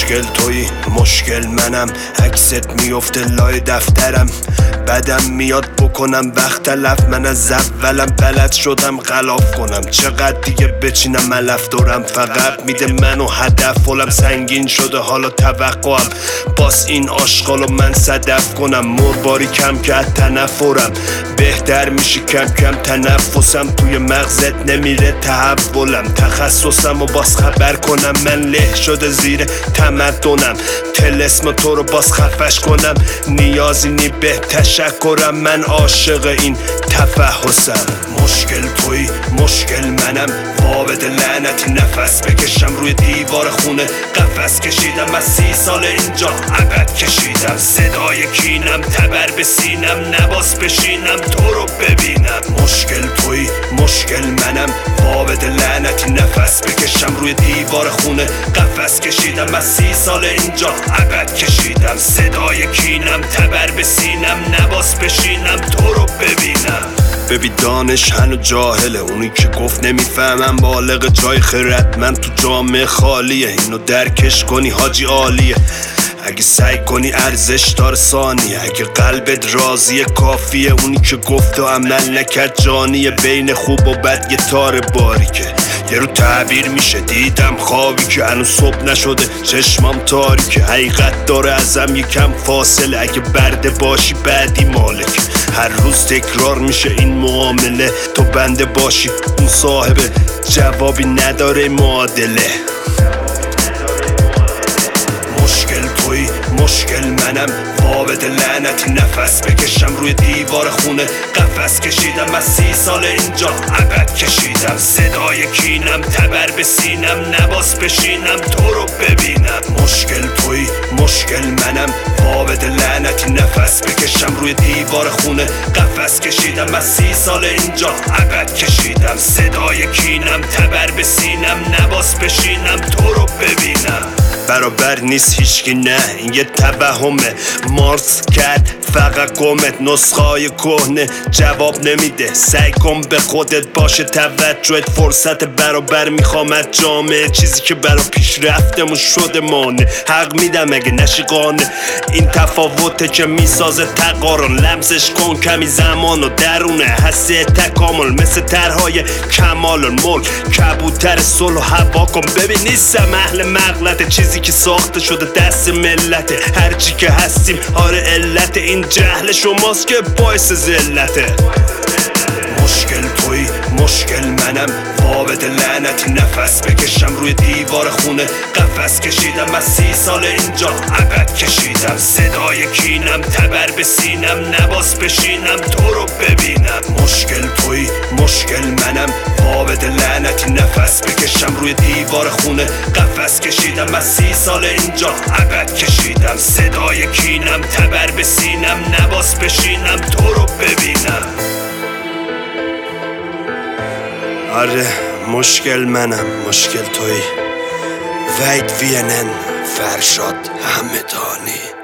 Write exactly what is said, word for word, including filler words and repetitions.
مشکل تویی مشکل منم، عکست میفته لای دفترم، بدم میاد بکنم وقت تلف. من از اولم بلد شدم غلاف کنم، چقدر دیگه بچینم علف دارم، فقط میده منو هدف. فولم سنگین شده حالا توقعم باز این آشغالو من صدف کنم. مرباری کم که تنفرم بهتر میشه، کم کم تنفسم توی مغزت نمیره تحولم. تخصصم و باز خبر کنم من له شده زیر تمدنم، تلسم تو رو باز خفش کنم. نیازی نی به تشکرم، من عاشق این تفحصم. مشکل توی مشکل منم، وابد لعنتی نفس بکشم روی دیوار خونه قفس کشیدم. از سی سال اینجا ابد کشیدم، صدای کینم تبر به سینم، نباس بشینم تو رو ببینم. مشکل توی مشکل منم، وابد لعنتی نفس بکشم روی دیوار خونه قفس کشیدم. از سی سال اینجا ابد کشیدم، صدای کینم تبر به سینم، نباس بشینم تو رو ببینم. ببی دانش هنو جاهله، اونی که گفت نمیفهمم بالغ جای خیرت. من تو جامعه خالیه، اینو درکش کنی حاجی عالیه. اگه سعی کنی ارزش دار ثانیه، اگه قلبت راضیه کافیه. اونی که گفت و عمل نکرد جانیه، بین خوب و بد یه تار باریکه. یه رو تعبیر میشه دیدم خوابی که هنوز صبح نشده، چشمام تاریکه. حقیقت داره ازم یکم فاصله، اگه برده باشی بعدی مالک. هر روز تکرار میشه این معامله، تو بنده باشی اون صاحبه، جوابی نداره معادله. مشکل توی مشکل منم، وابد لعنتی نفس بکشم روی دیوار خونه قفس کشیدم. از سی سال اینجا ابد کشیدم، صدای کینم تبر به سینم، نباس بشینم تو رو ببینم. مشکل توی مشکل منم، وابد لعنتی نفس بکشم روی دیوار خونه قفس کشیدم. از سی سال اینجا ابد کشیدم، صدای کینم تبر به سینم، نباس بشینم تو رو ببینم. برابر نیست هیچکی نه، این یه توهمه. مارس کرد فقط گمت، نسخای کهنه جواب نمیده. سعی کن به خودت باشه توجهت، فرصت برابر میخوامد جامعه. چیزی که برا پیش رفتمون شده مانه، حق میدم اگه نشی قانه. این تفاوته که میسازه تقارن، لمسش کن کمی زمان و درونه حسه تکامل. مثل طرحهای کمال الملک، کبوتر صلح و هوا کن. ببین نیستم اهل مغلطه، چیزی که ساخته شده دست ملته. هرچی که هستیم آره علت این جهل شماست که باعث ذلته. مشکل توی مشکل منم، وابد لعنتی نفس بکشم روی دیوار خونه قفس کشیدم. از سی سال اینجا ابد کشیدم، صدای کینم تبر به سینم، نباس بشینم تو رو ببینم. مشکل توی مشکل منم، وابد لعنتی نفس بکشم روی دیوار خونه قفس کشیدم. از سی سال اینجا ابد کشیدم، صدای کینم تبر به سینم، نباس بشینم تو رو ببینم. آره مشکل منم مشکل توی. وید وینن فرشاد همدانی.